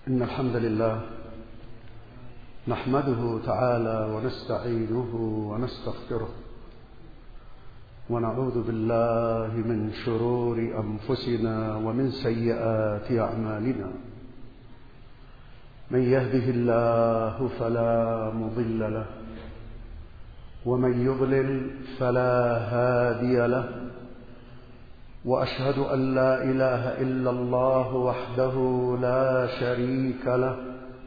إن الحمد لله نحمده تعالى ونستعينه ونستغفره ونعوذ بالله من شرور أنفسنا ومن سيئات أعمالنا. من يهده الله فلا مضل له ومن يضلل فلا هادي له، وأشهد أن لا إله إلا الله وحده لا شريك له،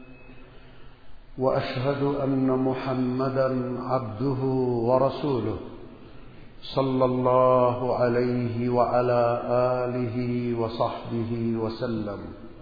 وأشهد أن محمدا عبده ورسوله صلى الله عليه وعلى آله وصحبه وسلم.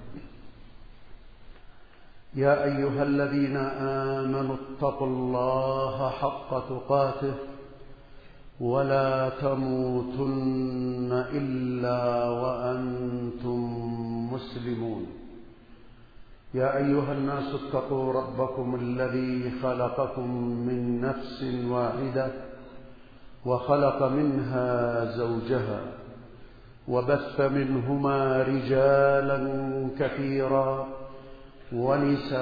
يا أيها الذين آمنوا اتقوا الله حق تقاته ولا تموتن إلا وأنتم مسلمون. يا أيها الناس اتقوا ربكم الذي خلقكم من نفس واحدة وخلق منها زوجها وبث منهما رجالا كثيرا ونساء،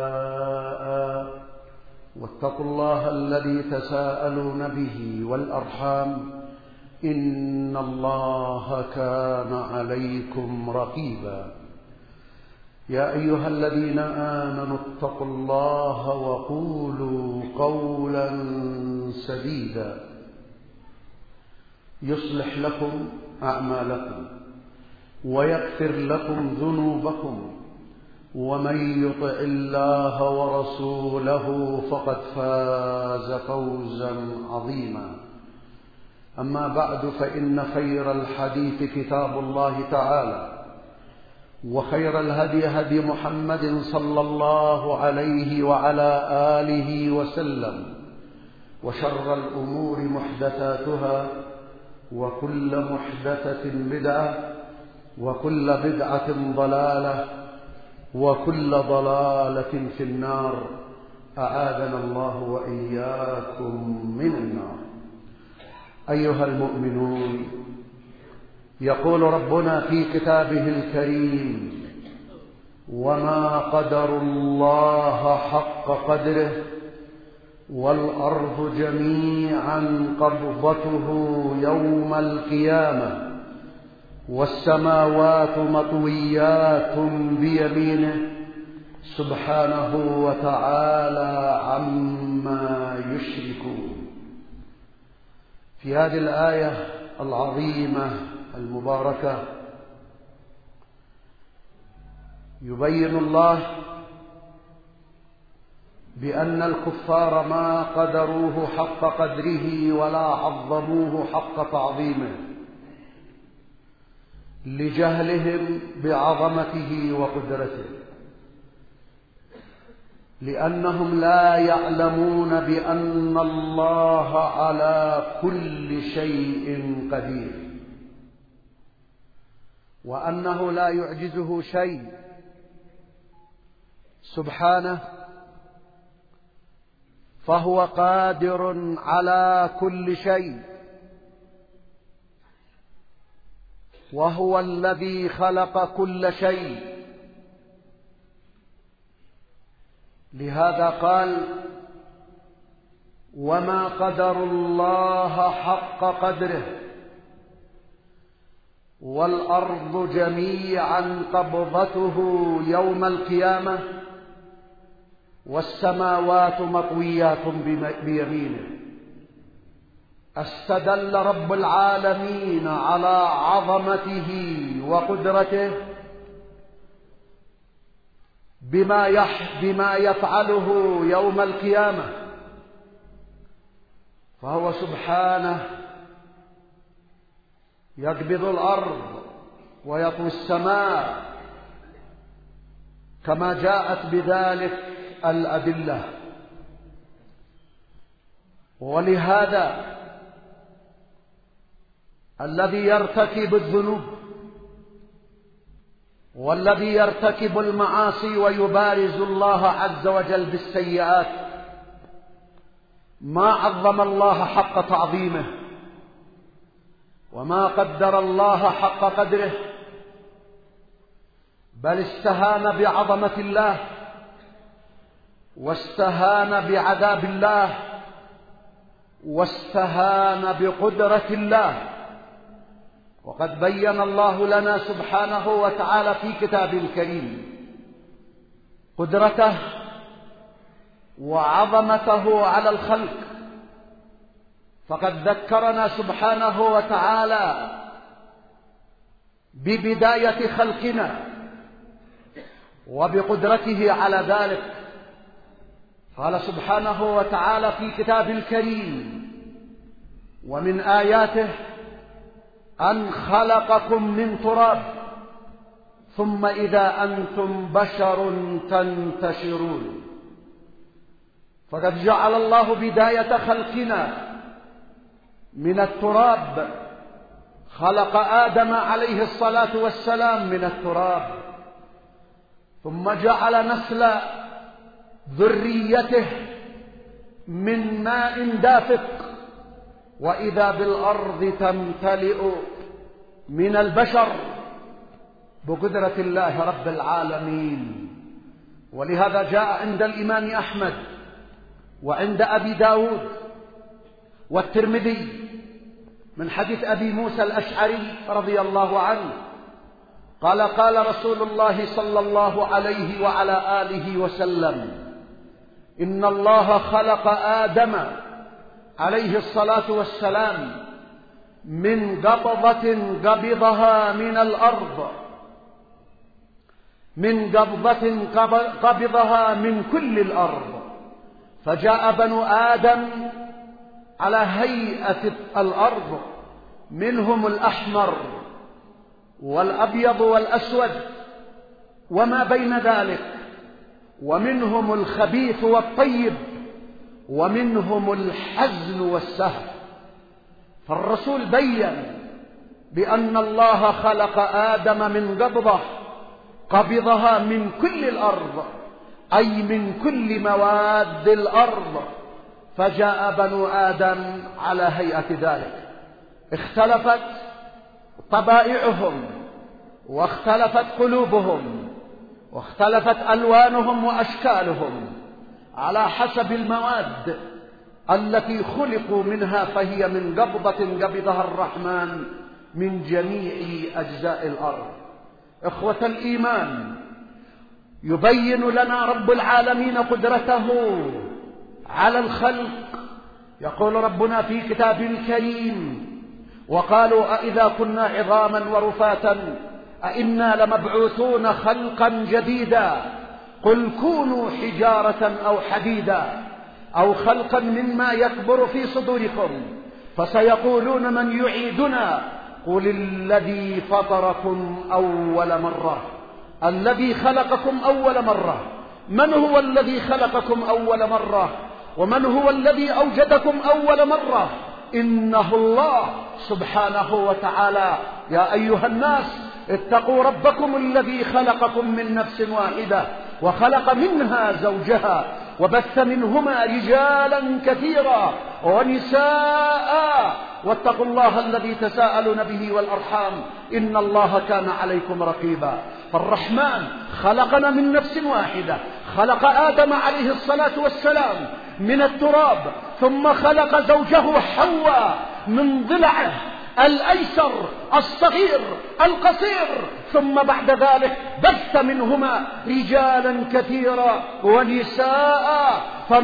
واتقوا الله الذي تساءلون به والأرحام إن الله كان عليكم رقيبا. يا أيها الذين آمنوا اتقوا الله وقولوا قولا سديدا يصلح لكم أعمالكم ويغفر لكم ذنوبكم، ومن يطع الله ورسوله فقد فاز فوزا عظيما. أما بعد، فإن خير الحديث كتاب الله تعالى، وخير الهدي هدي محمد صلى الله عليه وعلى آله وسلم، وشر الأمور محدثاتها، وكل محدثة بدعة، وكل بدعة ضلالة، وكل ضلالة في النار. أعاذنا الله وإياكم من النار. أيها المؤمنون، يقول ربنا في كتابه الكريم: وما قدروا الله حق قدره والأرض جميعا قبضته يوم القيامة والسماوات مطويات بيمينه سبحانه وتعالى عما يشركون. في هذه الآية العظيمة المباركة يبين الله بأن الكفار ما قدروه حق قدره ولا عظموه حق تعظيمه لجهلهم بعظمته وقدرته، لأنهم لا يعلمون بأن الله على كل شيء قدير، وأنه لا يعجزه شيء سبحانه، فهو قادر على كل شيء، وهو الذي خلق كل شيء. لهذا قال: وما قدروا الله حق قدره والأرض جميعا قبضته يوم القيامة والسماوات مطويات بيمينه. استدل رب العالمين على عظمته وقدرته بما يفعله يوم القيامة، فهو سبحانه يقبض الأرض ويطوي السماء كما جاءت بذلك الأدلة. ولهذا الذي يرتكب الذنوب والذي يرتكب المعاصي ويبارز الله عز وجل بالسيئات ما عظم الله حق تعظيمه وما قدر الله حق قدره، بل استهان بعظمة الله واستهان بعذاب الله واستهان بقدرة الله. وقد بين الله لنا سبحانه وتعالى في كتابه الكريم قدرته وعظمته على الخلق، فقد ذكرنا سبحانه وتعالى ببداية خلقنا وبقدرته على ذلك. قال سبحانه وتعالى في كتابه الكريم: ومن آياته أن خلقكم من تراب ثم إذا أنتم بشر تنتشرون. فقد جعل الله بداية خلقنا من التراب، خلق آدم عليه الصلاة والسلام من التراب، ثم جعل نسل ذريته من ماء دافق، وإذا بالأرض تمتلئ من البشر بقدرة الله رب العالمين. ولهذا جاء عند الإمام أحمد وعند أبي داود والترمذي من حديث أبي موسى الأشعري رضي الله عنه قال: قال رسول الله صلى الله عليه وعلى آله وسلم: إن الله خلق آدم عليه الصلاة والسلام من قبضة قبضها من الأرض، من قبضة قبضها من كل الأرض، فجاء بنو آدم على هيئة الأرض، منهم الأحمر والأبيض والأسود وما بين ذلك، ومنهم الخبيث والطيب، ومنهم الحزن والسهل. فالرسول بين بأن الله خلق آدم من قبضة قبضها من كل الأرض، أي من كل مواد الأرض، فجاء بنو آدم على هيئة ذلك. اختلفت طبائعهم واختلفت قلوبهم واختلفت ألوانهم وأشكالهم على حسب المواد التي خلقوا منها، فهي من قبضة قبضها الرحمن من جميع أجزاء الأرض. إخوة الإيمان، يبين لنا رب العالمين قدرته على الخلق. يقول ربنا في كتابه الكريم: وقالوا أإذا كنا عظاما ورفاتا أإنا لمبعوثون خلقا جديدا قل كونوا حجارة أو حديدا أو خلقا مما يكبر في صدوركم فسيقولون من يعيدنا قل الذي فطركم أول مرة. الذي خلقكم أول مرة. من هو الذي خلقكم أول مرة؟ ومن هو الذي أوجدكم أول مرة؟ إنه الله سبحانه وتعالى. يا أيها الناس اتقوا ربكم الذي خلقكم من نفس واحدة وخلق منها زوجها وبث منهما رجالا كثيرا ونساء واتقوا الله الذي تساءلون به والأرحام إن الله كان عليكم رقيبا. فالرحمن خلقنا من نفس واحدة، خلق آدم عليه الصلاة والسلام من التراب، ثم خلق زوجه حواء من ضلعه الأيسر الصغير القصير، ثم بعد ذلك بث منهما رجالا كثيرا ونساء،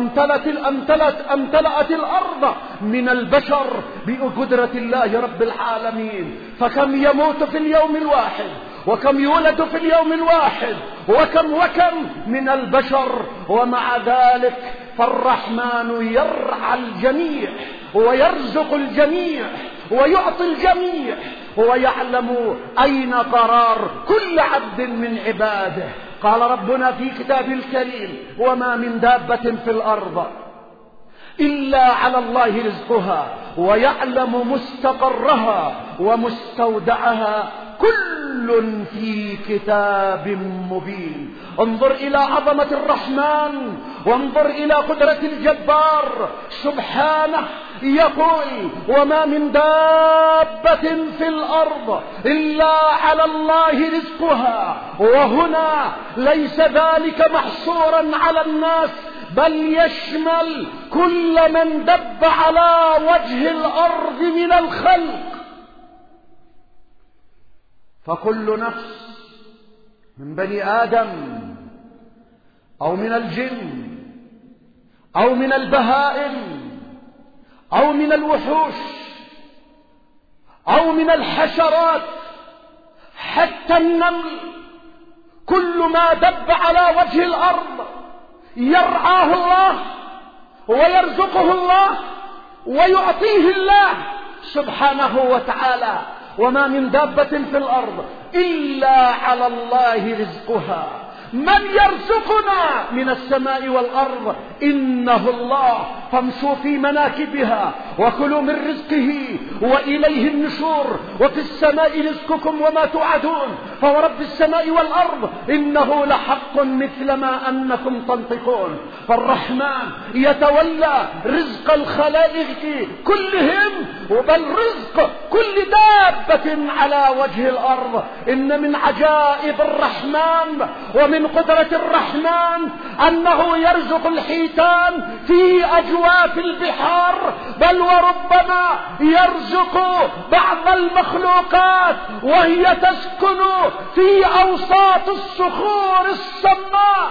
فامتلأت الأرض من البشر بقدرة الله رب العالمين. فكم يموت في اليوم الواحد، وكم يولد في اليوم الواحد، وكم من البشر، ومع ذلك فالرحمن يرعى الجميع ويرزق الجميع ويعطي الجميع، ويعلم أين قرار كل عبد من عباده. قال ربنا في كتابه الكريم: وما من دابة في الأرض إلا على الله رزقها ويعلم مستقرها ومستودعها كل كل في كتاب مبين. انظر إلى عظمة الرحمن وانظر إلى قدرة الجبار سبحانه. يقول: وما من دابة في الأرض إلا على الله رزقها. وهنا ليس ذلك محصورا على الناس، بل يشمل كل من دب على وجه الأرض من الخلق. فكل نفس من بني آدم أو من الجن أو من البهائم أو من الوحوش أو من الحشرات حتى النمل، كل ما دب على وجه الأرض يرعاه الله ويرزقه الله ويعطيه الله سبحانه وتعالى. وما من دابة في الأرض إلا على الله رزقها. من يرزقنا من السماء والأرض؟ إنه الله. فامشوا في مناكبها وكلوا من رزقه وإليه النشور. وفي السماء رزقكم وما توعدون، فورب السماء والأرض إنه لحق مثل ما أنكم تنطقون. فالرحمن يتولى رزق الخلائق كلهم، بل رزق كل دابة على وجه الأرض. إن من عجائب الرحمن ومن قدرة الرحمن أنه يرزق الحيتان في أجواف البحار، بل وربما يرزق بعض المخلوقات وهي تسكن في أوساط الصخور الصماء.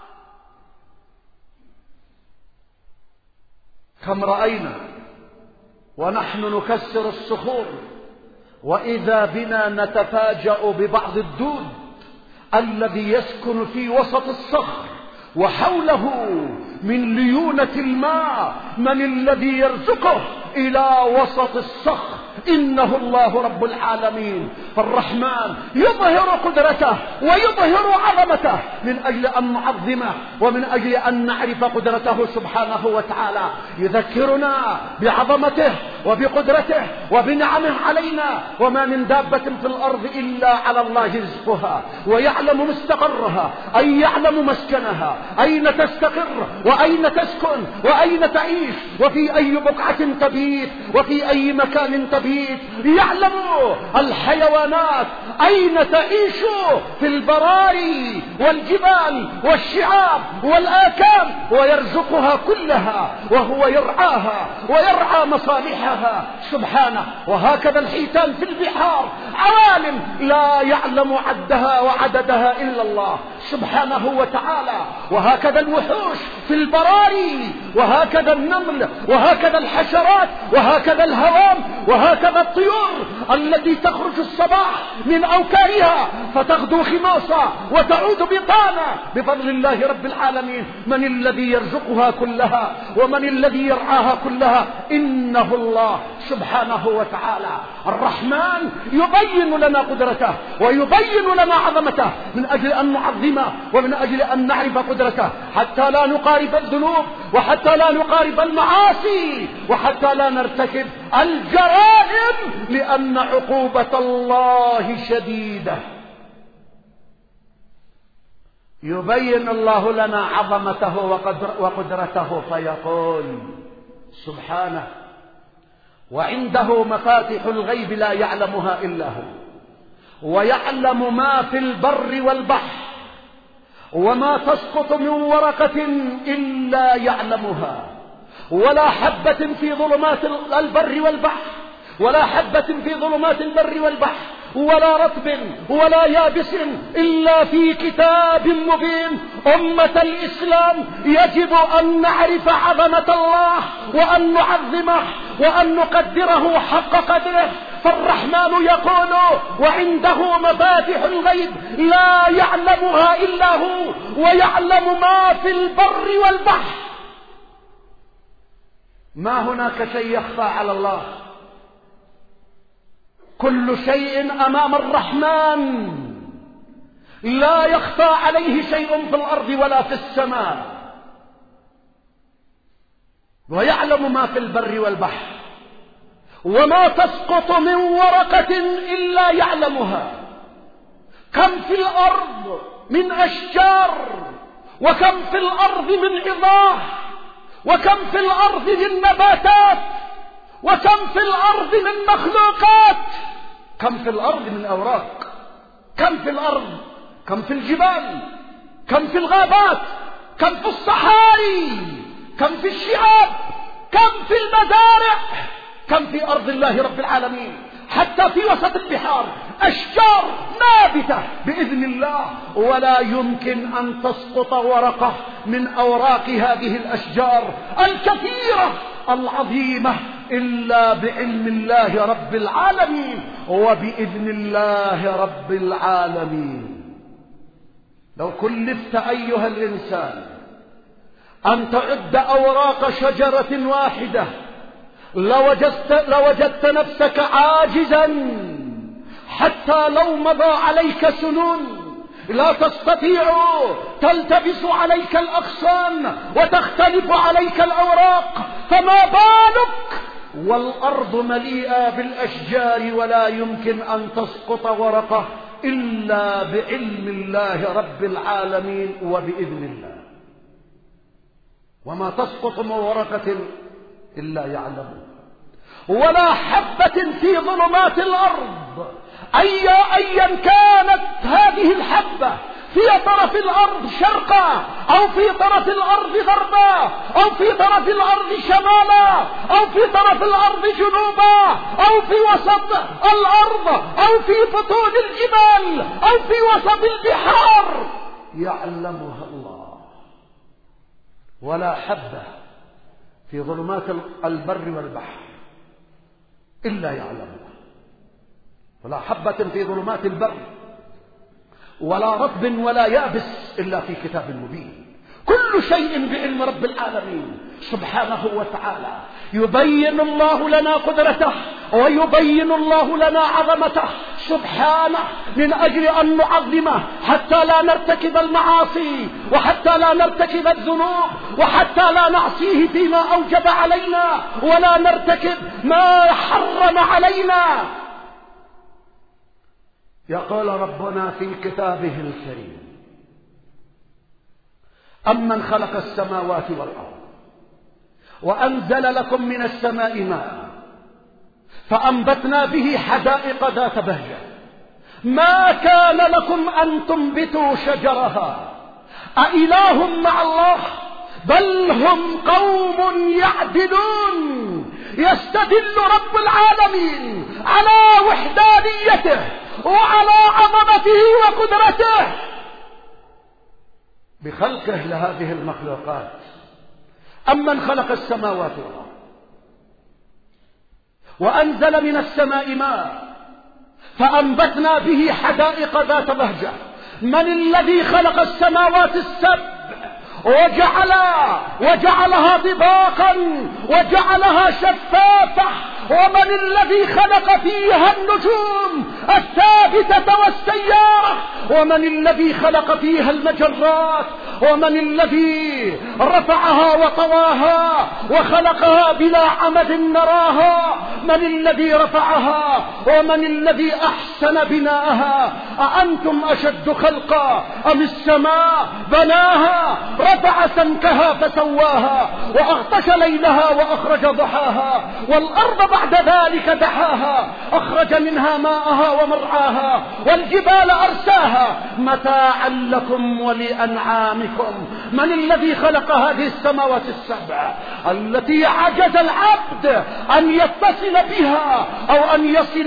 كم رأينا ونحن نكسر الصخور وإذا بنا نتفاجأ ببعض الدود الذي يسكن في وسط الصخر وحوله من ليونة الماء. من الذي يرزقه إلى وسط الصخر؟ إنه الله رب العالمين. فالرحمن يظهر قدرته ويظهر عظمته من أجل أن نعظمه ومن أجل أن نعرف قدرته سبحانه وتعالى. يذكرنا بعظمته وبقدرته وبنعمه علينا. وما من دابة في الأرض إلا على الله رزقها ويعلم مستقرها، أي يعلم مسكنها، أين تستقر وأين تسكن وأين تعيش وفي أي بقعة تبيت وفي أي مكان تبيت. يعلم الحيوانات أين تعيش في البراري والجبال والشعاب والآكام، ويرزقها كلها وهو يرعاها ويرعى مصالحها سبحانه. وهكذا الحيتان في البحار عوالم لا يعلم عدها وعددها إلا الله سبحانه وتعالى. وهكذا الوحوش في البراري، وهكذا النمل، وهكذا الحشرات، وهكذا الهوام، وهكذا الطيور التي تخرج الصباح من أوكارها فتغدو خماصا وتعود بطانا بفضل الله رب العالمين. من الذي يرزقها كلها ومن الذي يرعاها كلها؟ إنه الله سبحانه وتعالى. الرحمن يبين لنا قدرته ويبين لنا عظمته من أجل أن نعظمه ومن أجل أن نعرف قدرته، حتى لا نقارب الذنوب وحتى لا نقارب المعاصي وحتى لا نرتكب الجرائم، لأن عقوبة الله شديدة. يبين الله لنا عظمته وقدرته فيقول سبحانه: وعنده مفاتح الغيب لا يعلمها إلا هو، ويعلم ما في البر والبحر، وما تسقط من ورقة إلا يعلمها، ولا حبة في ظلمات البر والبحر، ولا حبة في ظلمات البر والبحر، ولا رطب ولا يابس إلا في كتاب مبين. أمة الإسلام يجب أن نعرف عظمة الله وأن نعظمه وأن نقدره حق قدره. فالرحمن يقول: وعنده مفاتح الغيب لا يعلمها إلا هو، ويعلم ما في البر والبحر. ما هناك شيء يخفى على الله، كل شيء أمام الرحمن، لا يخفى عليه شيء في الأرض ولا في السماء. ويعلم ما في البر والبحر، وما تسقط من ورقة إلا يعلمها، كم في الأرض من أشجار، وكم في الأرض من عظام، وكم في الأرض من نباتات، وكم في الأرض من مخلوقات، كم في الأرض من أوراق، كم في الأرض، كم في الجبال، كم في الغابات، كم في الصحاري، كم في الشعاب، كم في المزارع، كم في أرض الله رب العالمين. حتى في وسط البحار أشجار نابتة بإذن الله، ولا يمكن أن تسقط ورقة من أوراق هذه الأشجار الكثيرة العظيمة إلا بعلم الله رب العالمين وبإذن الله رب العالمين. لو كلفت أيها الإنسان أن تعد أوراق شجرة واحدة لوجدت نفسك عاجزا، حتى لو مضى عليك سنون لا تستطيع، تلتبس عليك الأغصان وتختلف عليك الأوراق، فما بالك والأرض مليئة بالأشجار ولا يمكن أن تسقط ورقة إلا بعلم الله رب العالمين وبإذن الله. وما تسقط من ورقة إلا يعلمها، ولا حبة في ظلمات الأرض أيا كانت هذه الحبة، في طرف الأرض شرقا أو في طرف الأرض غربا أو في طرف الأرض شمالا أو في طرف الأرض جنوبا أو في وسط الأرض أو في بطون الجبال أو في وسط البحار، يعلمها الله. ولا حبة في ظلمات البر والبحر إلا يعلمها، ولا حبة في ظلمات البر ولا رطب ولا يابس إلا في كتاب مبين. كل شيء بعلم رب العالمين سبحانه وتعالى. يبين الله لنا قدرته ويبين الله لنا عظمته سبحانه من أجل أن نعظمه، حتى لا نرتكب المعاصي وحتى لا نرتكب الذنوب وحتى لا نعصيه فيما أوجب علينا ولا نرتكب ما حرم علينا. يقول ربنا في كتابه الكريم: أمن خلق السماوات والأرض وأنزل لكم من السماء ماء فأنبتنا به حدائق ذات بهجة ما كان لكم أن تنبتوا شجرها أإله مع الله بل هم قوم يعدلون. يستدل رب العالمين على وحدانيته وعلى عظمته وقدرته بخلقه لهذه المخلوقات. أمن خلق السماوات والأرض وأنزل من السماء ماء فأنبتنا به حدائق ذات بهجة. من الذي خلق السماوات السبع وجعلها طباقا وجعلها شفافة؟ ومن الذي خلق فيها النجوم الثابتة والسيارة؟ ومن الذي خلق فيها المجرات؟ ومن الذي رفعها وطواها وخلقها بلا عمد نراها؟ من الذي رفعها؟ ومن الذي أحسن بناءها؟ أأنتم أشد خلقا أم السماء بناها رفع سمكها فسواها وأغطش ليلها وأخرج ضحاها والأرض بعد ذلك دحاها أخرج منها ماءها ومرعاها والجبال أرساها متاعا لكم ولأنعامكم. من الذي خلق هذه السماوات السبع التي عجز العبد أن يتصل بها أو أن يصل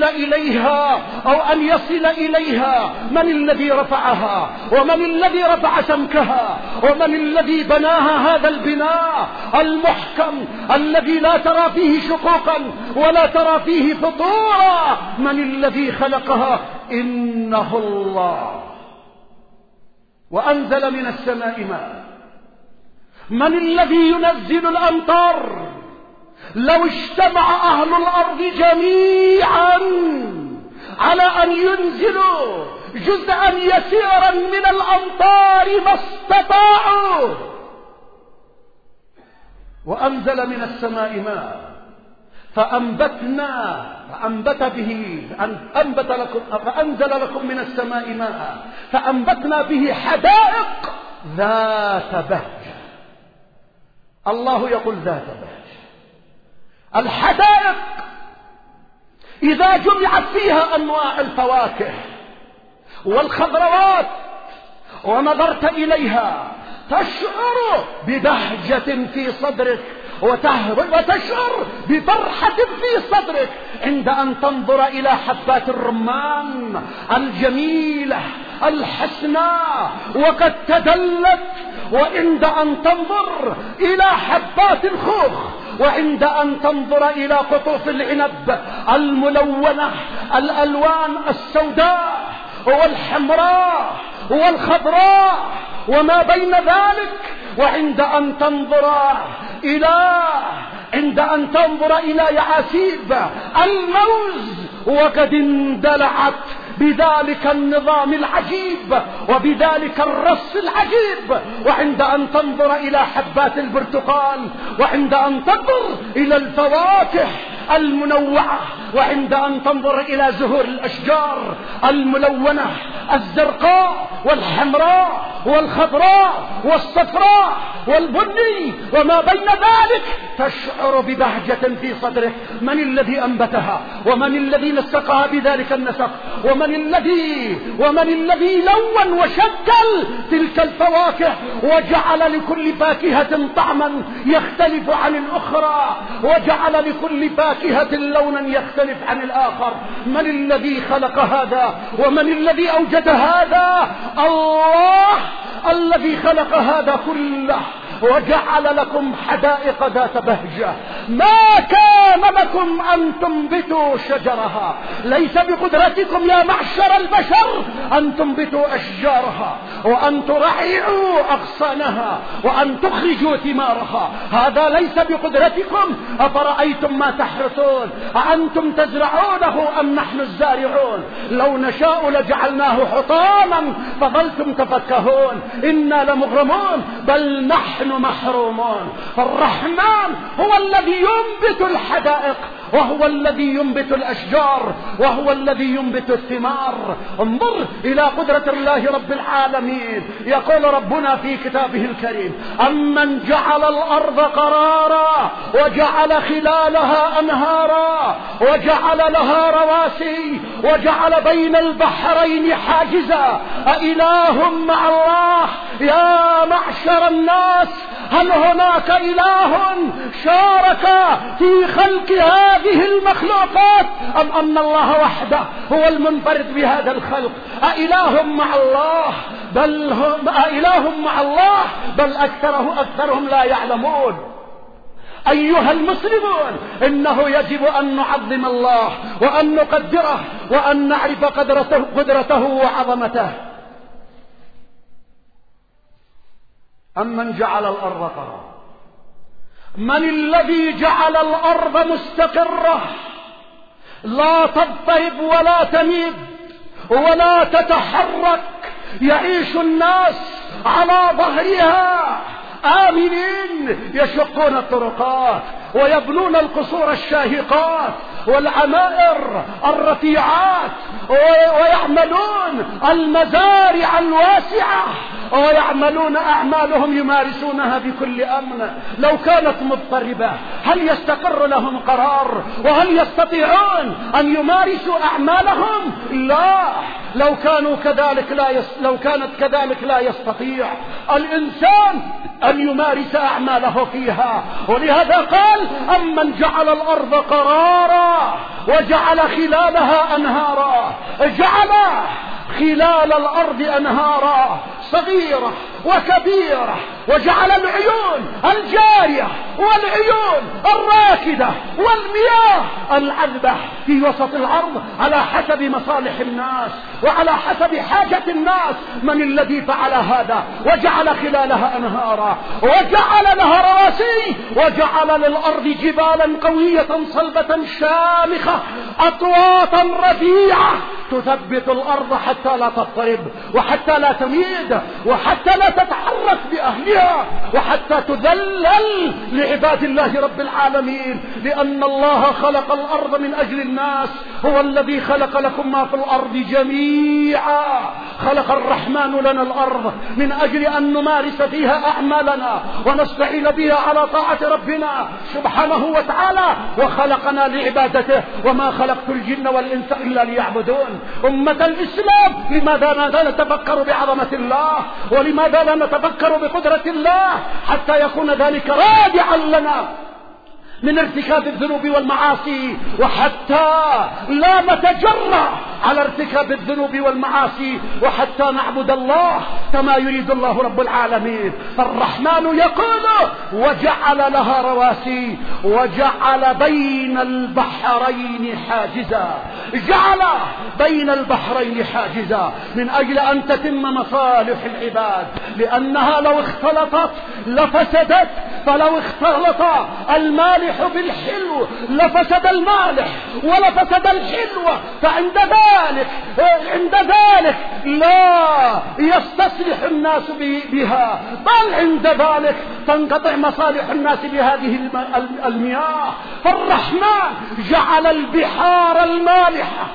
إليها؟ من الذي رفعها؟ ومن الذي رفع سمكها؟ ومن الذي بناها هذا البناء المحكم الذي لا ترى فيه شقوقا ولا ترى فيه فطورا؟ من الذي خلقها؟ إنه الله. وأنزل من السماء ماء. من الذي ينزل الأمطار؟ لو اجتمع أهل الأرض جميعا على أن ينزلوا جزءا يسيرا من الأمطار ما استطاعوا. وأنزل من السماء ماء فأنزل لكم من السماء ماء فأنبتنا به حدائق ذات بهجة. الله يقول ذات بهجة. الحدائق إذا جمعت فيها أنواع الفواكه والخضروات ونظرت إليها تشعر ببهجة في صدرك وتشعر بفرحة في صدرك عند أن تنظر إلى حبات الرمان الجميلة الحسناء وقد تدلت، وعند أن تنظر إلى حبات الخوخ، وعند أن تنظر إلى قطوف العنب الملونة الألوان السوداء والحمراء والخضراء وما بين ذلك، وعند أن تنظر إلى يعاسيب الموز وقد اندلعت بذلك النظام العجيب وبذلك الرص العجيب، وعند أن تنظر إلى حبات البرتقال، وعند أن تنظر إلى الفواكه المنوعة، وعند أن تنظر إلى زهور الأشجار الملونة الزرقاء والحمراء والخضراء والصفراء والبني وما بين ذلك، تشعر ببهجة في صدرك. من الذي أنبتها؟ ومن الذي نسقها بذلك النسق؟ ومن الذي لون وشكل تلك الفواكه وجعل لكل فاكهة طعما يختلف عن الأخرى، وجعل لكل فاكهة لونا يختلف عن الآخر؟ من الذي خلق هذا؟ ومن الذي أوجد هذا؟ الله الذي خلق هذا كله وجعل لكم حدائق ذات بهجة. ما كان لكم أن تنبتوا شجرها، ليس بقدرتكم يا معشر البشر أن تنبتوا أشجارها وأن ترعيوا أغصانها وأن تخرجوا ثمارها، هذا ليس بقدرتكم. أفرأيتم ما تحرثون أأنتم تزرعونه أم نحن الزارعون؟ لو نشاء لجعلناه حطاما فظلتم تفكهون إنا لمغرمون بل نحن محرومون. فالرحمن هو الذي ينبت الحدائق، وهو الذي ينبت الأشجار، وهو الذي ينبت الثمار. انظر إلى قدرة الله رب العالمين. يقول ربنا في كتابه الكريم: أمن جعل الأرض قرارا وجعل خلالها أنهارا وجعل لها رواسي وجعل بين البحرين حاجزا أإله مع الله؟ يا معشر الناس، هل هناك إله شارك في خلق هذه المخلوقات أم أن الله وحده هو المنفرد بهذا الخلق؟ أإله مع الله؟ بل أكثرهم لا يعلمون. أيها المسلمون، إنه يجب أن نعظم الله وأن نقدره وأن نعرف قدرته وعظمته. أمن جعل الأرض قرارا؟ من الذي جعل الأرض مستقرة لا تضطرب ولا تميد ولا تتحرك، يعيش الناس على ظهرها آمنين، يشقون الطرقات ويبنون القصور الشاهقات والعمائر الرفيعات ويعملون المزارع الواسعة ويعملون أعمالهم يمارسونها بكل أمن. لو كانت مضطربة هل يستقر لهم قرار؟ وهل يستطيعون أن يمارسوا أعمالهم؟ لا. لو كانت كذلك لا يستطيع الإنسان أن يمارس أعماله فيها. ولهذا قال: أمن جعل الأرض قرارا وجعل خلالها أنهارا. جعل خلال الأرض أنهارا صغيرة وكبيرة، وجعل العيون الجارية والعيون الراكدة والمياه العذبة في وسط الأرض على حسب مصالح الناس وعلى حسب حاجة الناس. من الذي فعل هذا؟ وجعل خلالها أنهارا وجعل لها رواسي وجعل للأرض جبالا قوية صلبة شامخة أطواطا رفيعة تثبت الأرض حتى لا تضطرب وحتى لا تميد وحتى لا تتحرك تتحرك بأهلها وحتى تذلل لعباد الله رب العالمين، لأن الله خلق الأرض من أجل الناس، هو الذي خلق لكم ما في الأرض جميعا. خلق الرحمن لنا الأرض من أجل أن نمارس فيها أعمالنا ونستعين بها على طاعة ربنا سبحانه وتعالى، وخلقنا لعبادته. وما خلقت الجن والإنس إلا ليعبدون. أمة الإسلام، لماذا لا نتفكر بعظمة الله؟ ولماذا لا نتفكر بقدرة الله حتى يكون ذلك رادعا لنا من ارتكاب الذنوب والمعاصي، وحتى لا نتجرأ على ارتكاب الذنوب والمعاصي، وحتى نعبد الله كما يريد الله رب العالمين. فالرحمن يقول: وجعل لها رواسي وجعل بين البحرين حاجزا. جعل بين البحرين حاجزا من أجل أن تتم مصالح العباد، لأنها لو اختلطت لفسدت. فلو اختلط المالح بالحلو لفسد المالح ولفسد الحلو. فعند ذلك لا يستصلح الناس بها، بل عند ذلك تنقطع مصالح الناس بهذه المياه. فالرحمن جعل البحار المالحة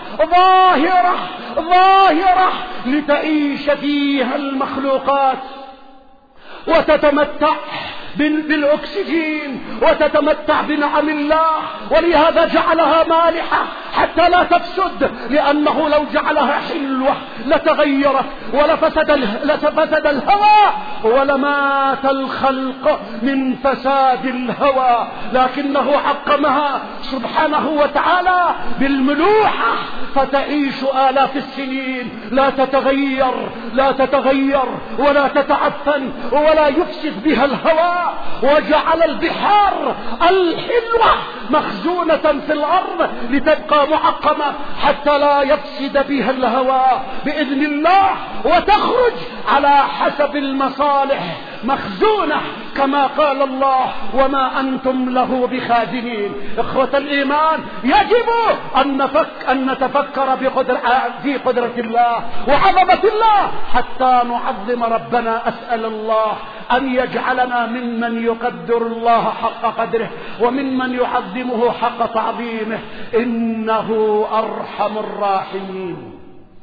ظاهرة لتعيش فيها المخلوقات وتتمتع بالأكسجين وتتمتع بنعم الله، ولهذا جعلها مالحة حتى لا تفسد، لأنه لو جعلها حلوة لتغيرت ولفسد الهواء ولمات الخلق من فساد الهواء. لكنه عقمها سبحانه وتعالى بالملوحة فتعيش آلاف السنين، لا تتغير ولا تتعفن ولا يفسد بها الهواء. وجعل البحار الحلوة مخزونة في الأرض لتبقى معقمة حتى لا يفسد بها الهواء بإذن الله، وتخرج على حسب المصالح مخزونة كما قال الله: وما أنتم له بخازنين. إخوة الإيمان، يجب أن نتفكر في قدرة الله وعظمة الله حتى نعظم ربنا. أسأل الله أن يجعلنا ممن يقدر الله حق قدره وممن يعظمه حق تعظيمه، إنه أرحم الراحمين.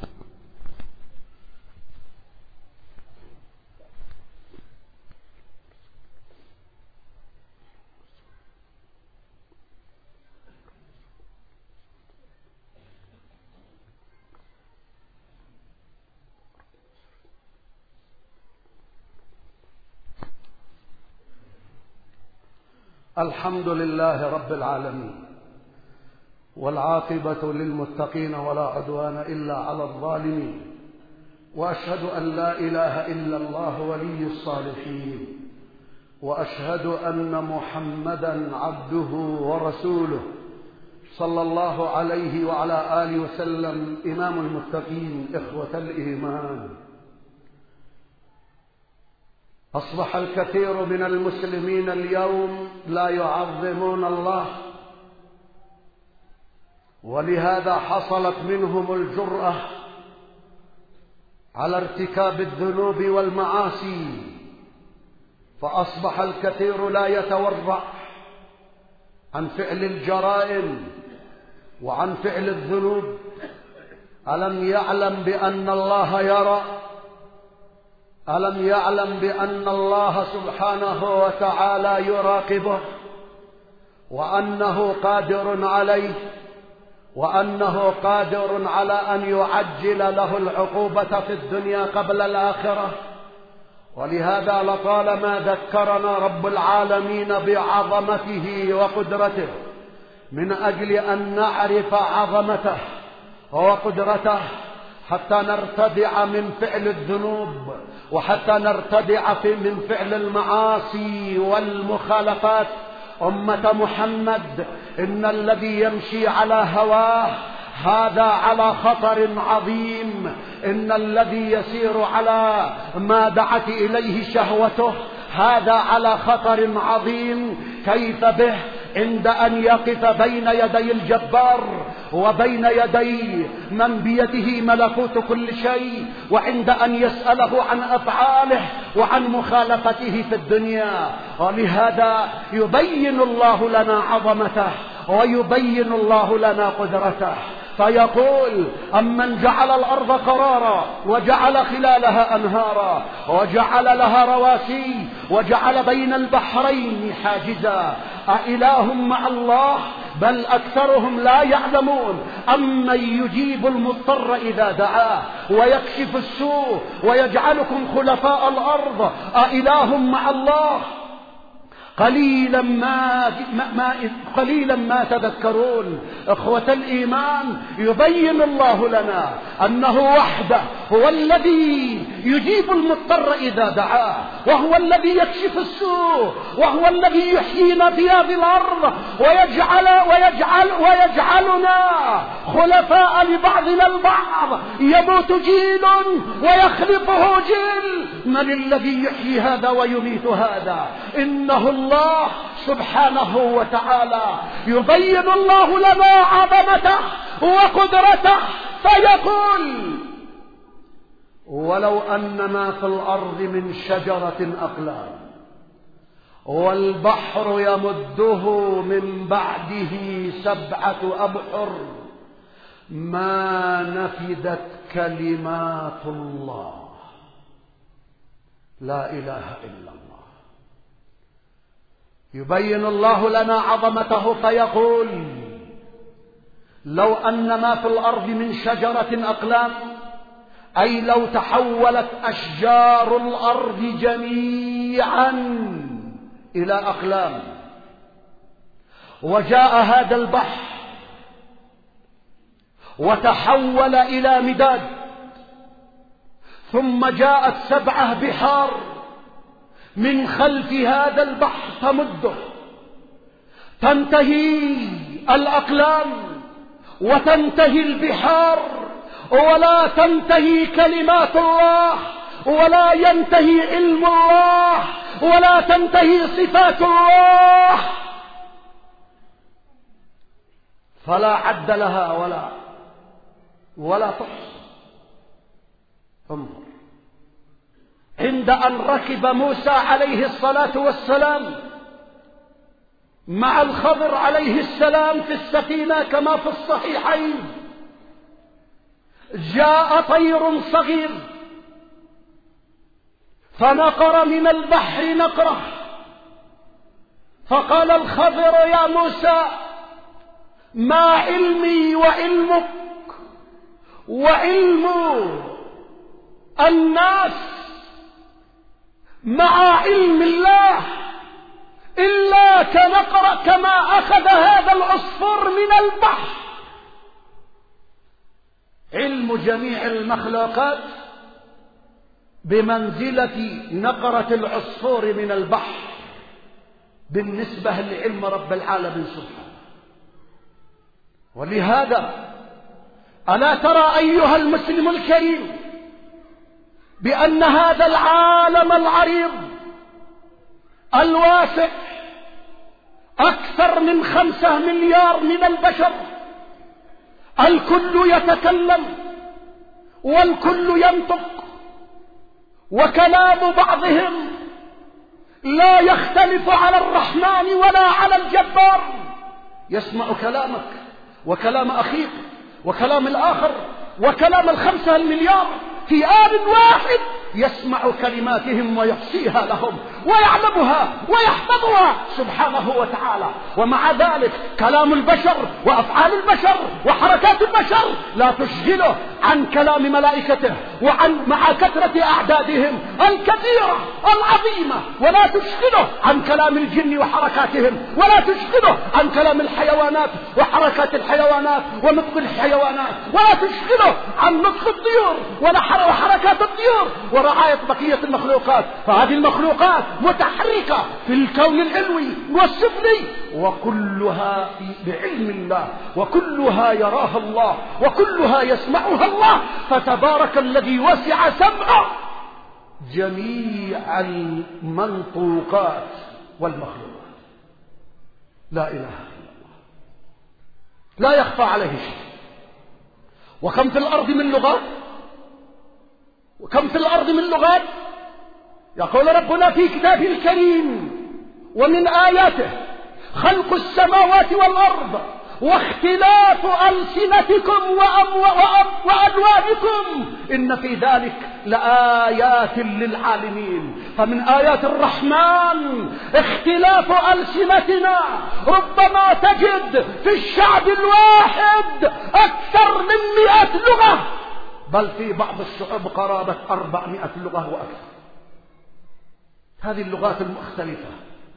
الحمد لله رب العالمين، والعاقبة للمتقين ولا عدوان إلا على الظالمين، وأشهد أن لا إله إلا الله ولي الصالحين، وأشهد أن محمدا عبده ورسوله صلى الله عليه وعلى آله وسلم إمام المتقين. إخوة الإيمان، أصبح الكثير من المسلمين اليوم لا يعظمون الله، ولهذا حصلت منهم الجرأة على ارتكاب الذنوب والمعاصي، فأصبح الكثير لا يتورع عن فعل الجرائم وعن فعل الذنوب. ألم يعلم بأن الله يرى؟ ألم يعلم بأن الله سبحانه وتعالى يراقبه، وأنه قادر عليه، وأنه قادر على أن يعجل له العقوبة في الدنيا قبل الآخرة؟ ولهذا لطالما ذكرنا رب العالمين بعظمته وقدرته من أجل أن نعرف عظمته وقدرته حتى نرتدع من فعل الذنوب، وحتى نرتدع من فعل المعاصي والمخالفات. أمة محمد، إن الذي يمشي على هواه هذا على خطر عظيم. إن الذي يسير على ما دعت إليه شهوته هذا على خطر عظيم. كيف به عند أن يقف بين يدي الجبار وبين يديه من بيده ملكوت كل شيء، وعند أن يسأله عن أفعاله وعن مخالفته في الدنيا. ولهذا يبين الله لنا عظمته ويبين الله لنا قدرته، فيقول: أمن جعل الأرض قرارا وجعل خلالها أنهارا وجعل لها رواسي وجعل بين البحرين حاجزا أإله مع الله؟ بل أكثرهم لا يعلمون. أمن يجيب المضطر إذا دعاه ويكشف السوء ويجعلكم خلفاء الأرض أإله مع الله؟ قليلا ما تذكرون. إخوة الإيمان، يبين الله لنا أنه وحده هو الذي يجيب المضطر إذا دعاه، وهو الذي يكشف السوء، وهو الذي يحيينا في هذه الأرض ويجعلنا خلفاء لبعضنا البعض. يموت جيل ويخلفه جيل. من الذي يحيي هذا ويميت هذا؟ إنه الله سبحانه وتعالى. يبين الله لنا عظمته وقدرته فيقول: ولو أن ما في الأرض من شجرة أقلام والبحر يمده من بعده 7 أبحر ما نفدت كلمات الله. لا إله إلا الله. يبين الله لنا عظمته فيقول: لو أن ما في الأرض من شجرة أقلام، أي لو تحولت أشجار الأرض جميعا إلى أقلام، وجاء هذا البحر وتحول إلى مداد، ثم جاءت 7 بحار من خلف هذا البحر تمده، تنتهي الأقلام وتنتهي البحار، ولا تنتهي كلمات الله، ولا ينتهي علم الله، ولا تنتهي صفات الله، فلا عد لها ولا تحصى. انظر، عند أن ركب موسى عليه الصلاة والسلام مع الخضر عليه السلام في السفينة كما في الصحيحين، جاء طير صغير فنقر من البحر نقرة، فقال الخضر: يا موسى، ما علمي وعلمك وعلم الناس مع علم الله إلا كنقرة، كما أخذ هذا العصفور من البحر. علم جميع المخلوقات بمنزلة نقرة العصفور من البحر بالنسبة لعلم رب العالمين سبحانه. ولهذا ألا ترى أيها المسلم الكريم بأن هذا العالم العريض الواسع أكثر من 5 مليار من البشر، الكل يتكلم والكل ينطق، وكلام بعضهم لا يختلف على الرحمن ولا على الجبار. يسمع كلامك وكلام أخيك وكلام الآخر وكلام 5 مليار في آن واحد، يسمع كلماتهم ويحصيها لهم ويعلمها ويحفظها سبحانه وتعالى. ومع ذلك كلام البشر وأفعال البشر وحركات البشر لا تشغله عن كلام ملائكته مع كثرة أعدادهم الكثيرة العظيمة، ولا تشغله عن كلام الجن وحركاتهم، ولا تشغله عن كلام الحيوانات وحركات الحيوانات ونطق الحيوانات، ولا تشغله عن نطق الطيور وحركات الطيور ورعاية بقية المخلوقات. فهذه المخلوقات متحركة في الكون العلوي والسفلي، وكلها بعلم الله، وكلها يراها الله، وكلها يسمعها الله. فتبارك الذي وسع سمعه جميع المنطوقات والمخلوقات. لا إله إلا الله. لا يخفى عليه شيء. وكم في الأرض من لغات، وكم في الأرض من لغات. يقول ربنا في كتابه الكريم: ومن آياته خلق السماوات والأرض واختلاف ألسنتكم وألوانكم إن في ذلك لآيات للعالمين. فمن آيات الرحمن اختلاف ألسنتنا. ربما تجد في الشعب الواحد أكثر من 100 لغة، بل في بعض الشعوب قرابة 400 لغة وأكثر. هذه اللغات المختلفة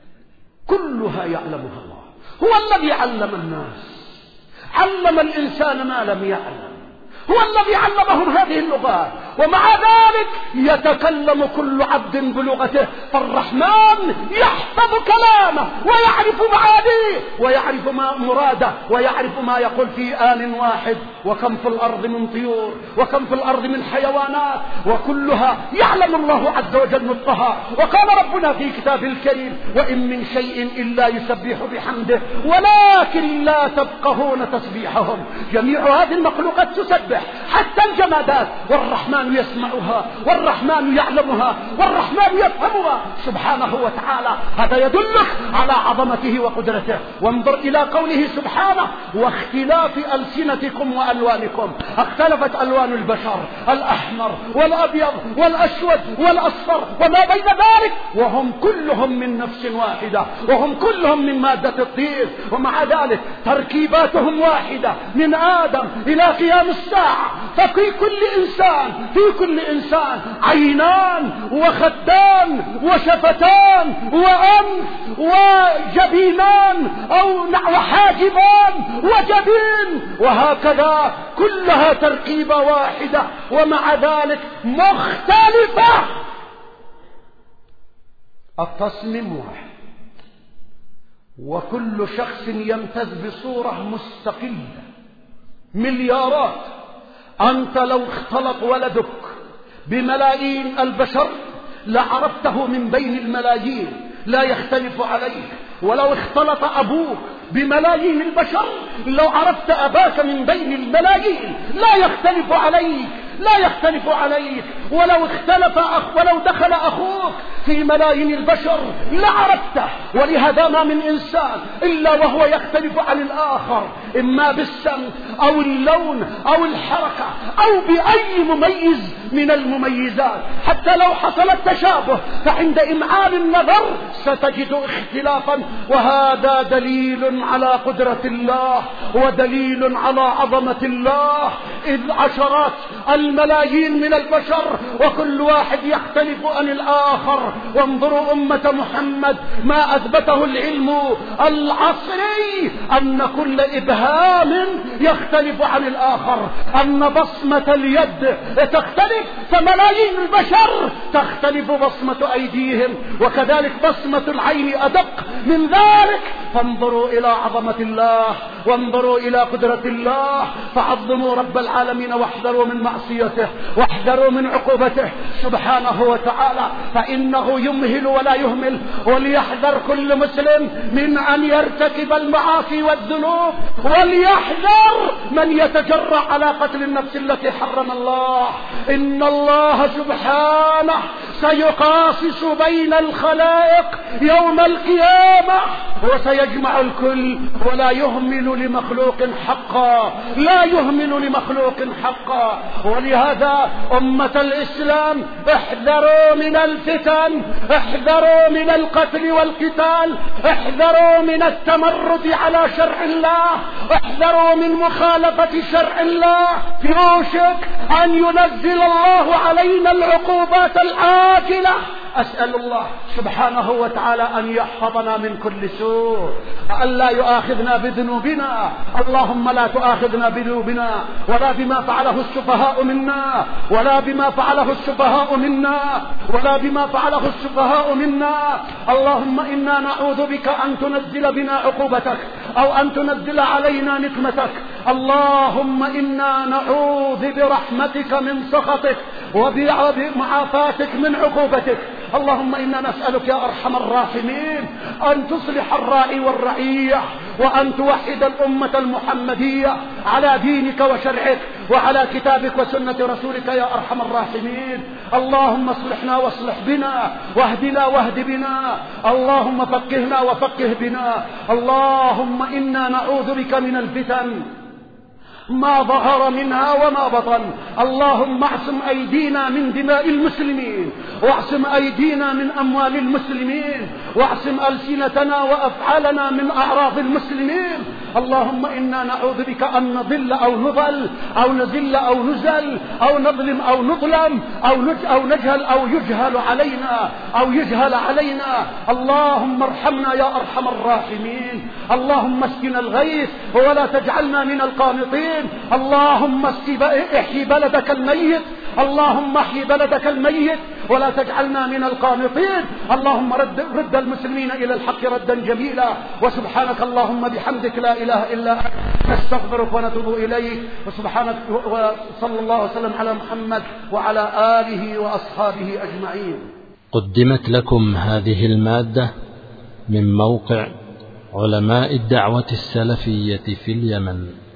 كلها يعلمها الله. هو الذي علم الناس، علم الإنسان ما لم يعلم، هو الذي علمهم هذه اللغات. ومع ذلك يتكلم كل عبد بلغته. فالرحمن يحفظ كلامه ويعرف معانيه ويعرف ما مراده ويعرف ما يقول في آن واحد. وكم في الأرض من طيور وكم في الأرض من حيوانات، وكلها يعلم الله عز وجل نطقها. وقال ربنا في كتابه الكريم: وإن من شيء إلا يسبح بحمده ولكن لا تفقهون تسبيحهم. جميع هذه المخلوقات تسبح، حتى الجمادات، والرحمن يسمعها والرحمن يعلمها والرحمن يفهمها سبحانه وتعالى. هذا يدلك على عظمته وقدرته. وانظر إلى قوله سبحانه: واختلاف ألسنتكم وألوانكم. اختلفت ألوان البشر، الأحمر والأبيض والأسود والأصفر وما بين ذلك، وهم كلهم من نفس واحدة، وهم كلهم من مادة الطين. ومع ذلك تركيباتهم واحدة من آدم إلى قيام الساعة. ففي كل إنسان عينان وخدان وشفتان وأنف وجبينان أو وحاجبان وجبين، وهكذا كلها تركيبة واحدة ومع ذلك مختلفة. التصميم واحد، وكل شخص يمتاز بصورة مستقلة. مليارات. أنت لو اختلط ولدك بملايين البشر لعرفته من بين الملايين، لا يختلف عليك. ولو اختلط أبوك بملايين البشر لو عرفت أباك من بين الملايين لا يختلف عليك، لا يختلف عليك. ولو دخل أخوك في ملايين البشر لعرفته. ولهذا ما من إنسان إلا وهو يختلف عن الآخر، إما بالسمت أو اللون أو الحركة أو بأي مميز من المميزات. حتى لو حصل التشابه فعند إمعان النظر ستجد اختلافا. وهذا دليل على قدرة الله ودليل على عظمة الله، إذ عشرات الملايين من البشر وكل واحد يختلف عن الآخر. وانظروا أمة محمد ما أثبته العلم العصري، أن كل إبهام يختلف عن الآخر، أن بصمة اليد تختلف، فملايين البشر تختلف بصمة أيديهم، وكذلك بصمة العين أدق من ذلك. فانظروا إلى عظمة الله وانظروا إلى قدرة الله، فعظموا رب العالمين واحذروا من معصيته واحذروا من عقوبته سبحانه وتعالى، فإنه يمهل ولا يهمل. وليحذر كل مسلم من أن يرتكب المعاصي والذنوب، وليحذر من يتجرأ على قتل النفس التي حرم الله. إن الله سبحانه سيقاصص بين الخلائق يوم القيامة وسيجمع الكل، ولا يهمل لمخلوق حقا، لا يهمل لمخلوق حقا. ولهذا أمة الإسلام احذروا من الفتن، احذروا من القتل والقتال، احذروا من التمرد على شرع الله، احذروا من مخالفة شرع الله. يوشك أن ينزل الله علينا العقوبات العاجلة. أسأل الله سبحانه وتعالى أن يحفظنا من كل سوء، أن لا يؤاخذنا بذنوبنا. اللهم لا تؤاخذنا بذنوبنا ولا بما فعله السفهاء منا، ولا بما فعله السفهاء منا، ولا بما فعله السفهاء منا. اللهم إنا نعوذ بك أن تنزل بنا عقوبتك أو أن تنزل علينا نقمتك. اللهم إنا نعوذ برحمتك من سخطك وبمعافاتك من عقوبتك. اللهم إنا نسألك يا أرحم الراحمين أن تصلح الراعي والرعية، وأن توحد الأمة المحمدية على دينك وشرعك وعلى كتابك وسنة رسولك يا أرحم الراحمين. اللهم اصلحنا واصلح بنا، واهدنا واهد بنا، اللهم فقهنا وفقه بنا. اللهم إنا نعوذ بك من الفتن ما ظهر منها وما بطن. اللهم اعصم أيدينا من دماء المسلمين، واعصم أيدينا من أموال المسلمين، واعصم ألسنتنا وأفعالنا من أعراض المسلمين. اللهم إنا نعوذ بك أن نضل أو نضل أو نزل أو نزل أو نظلم أو نظلم أو نجهل أو يجهل علينا اللهم ارحمنا يا أرحم الراحمين. اللهم اسقنا الغيث ولا تجعلنا من القانطين. اللهم احيي بلدك الميت، اللهم احيي بلدك الميت ولا تجعلنا من القانطين. اللهم رد المسلمين إلى الحق ردا جميلا. وسبحانك اللهم بحمدك لا إله إلا أنت نستغفرك ونتوب إليك. وسبحانك وصلى الله وسلم على محمد وعلى آله وأصحابه أجمعين. قدمت لكم هذه المادة من موقع علماء الدعوة السلفية في اليمن.